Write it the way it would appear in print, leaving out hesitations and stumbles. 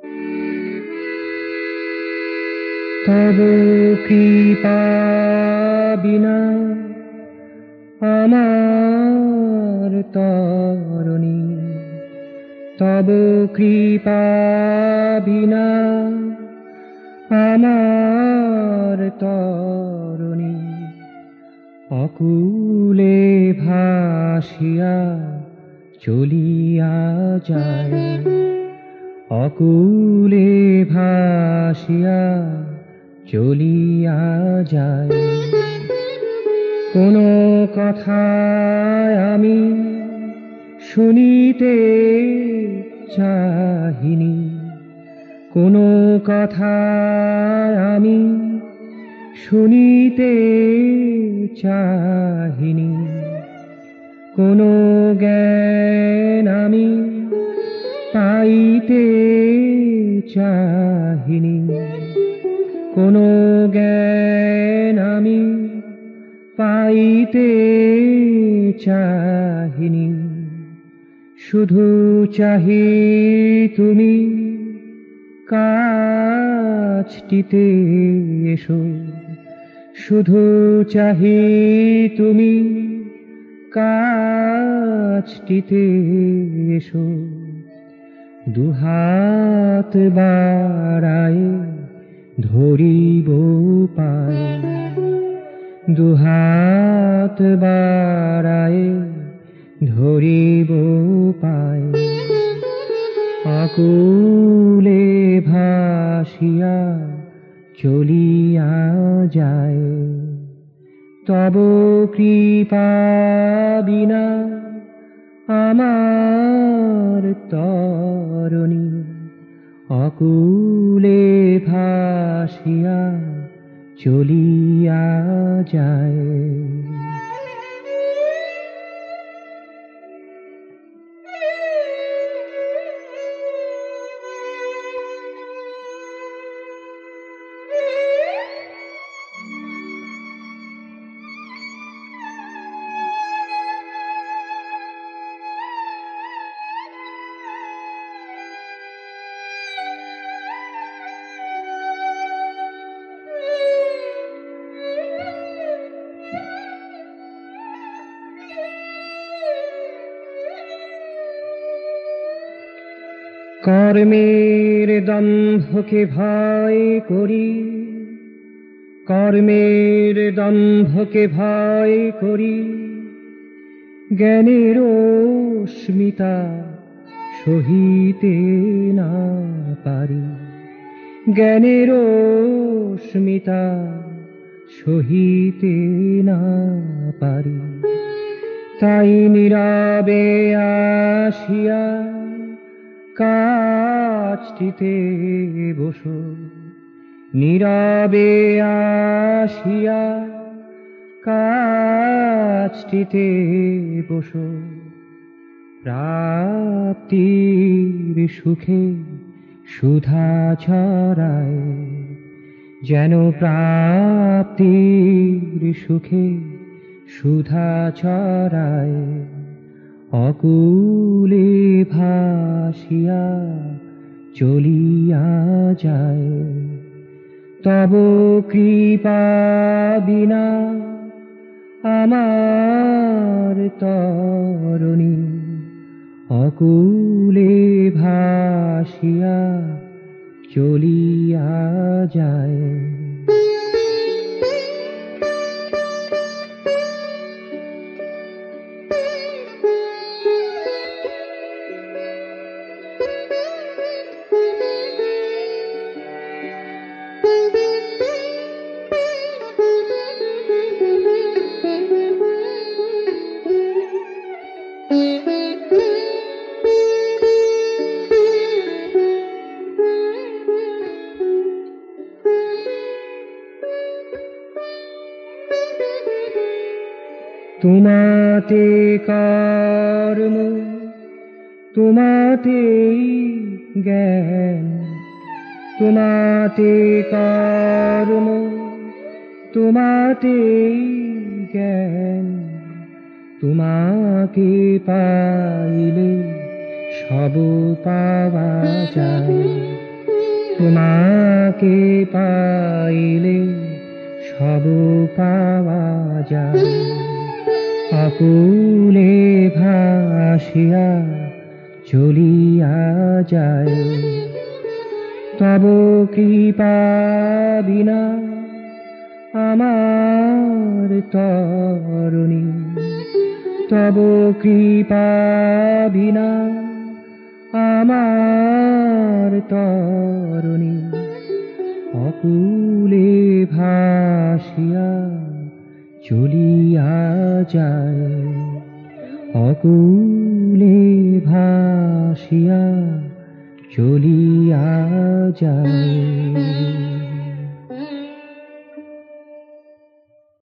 তব কৃপা বিনা আমার তরণী, তব কৃপা বিনা আমার তরণী অকুলে ভাসিয়া চলিয়া যায়, অকুলে ভাসিয়া চলিয়া যায়। কোনো কথায় আমি শুনিতে চাহিনি, কোনো কথায় আমি শুনিতে চাহিনি, কোনো জ্ঞান আমি পাইতে চাহিনি, কোনো জ্ঞান আমি পাইতে চাহিনি। শুধু চাহি তুমি কাছটিতে এসো, শুধু চাহি তুমি কাছটিতে এসো। দুহাত বাড়ায় ধরিব পায়, দুহাত বাড়ায় ধরিব পায়। আকুলে ভাসিয়া চলিয়া যায়, তব কৃপা বিনা আমার তরণী অকুলে ভাসিয়া চলিয়া যায়। কর্মের দম্ভকে ভয় করি, কর্মের দম্ভকে ভয় করি, জ্ঞানের স্মিতা সহিতে না পারি, জ্ঞানের স্মিতা সহিতে না পারি। তাই নীরবে আসিয়া কাছটিতে বসো, নীরবে আসিয়া কাছটিতে বসো। প্রাপ্তির সুখে সুধা ছড়ায়, যেন প্রাপ্তির সুখে সুধা ছড়ায়। অকুলে ভাসিয়া চলিয়া যায়, তব কৃপা বিনা আমার তরণী অকুলে ভাসিয়া চলিয়া যায়। তোমাতে কর্ম, তোমাতেই জ্ঞান, তোমাতে কর্ম, তোমাতেই জ্ঞান। তোমাকে পাইলে সব পাওয়া যায়, তোমাকে পাইলে সব পাওয়া যায়, অকুলে ভাসিয়া চলিয়া যায়। তব কৃপা বিনা আমার তরণী, তব কৃপা বিনা আমার তরণী অকুলে ভাসিয়া চলিয়া যায়, অকুলে ভাসিয়া চলিয়া যায়।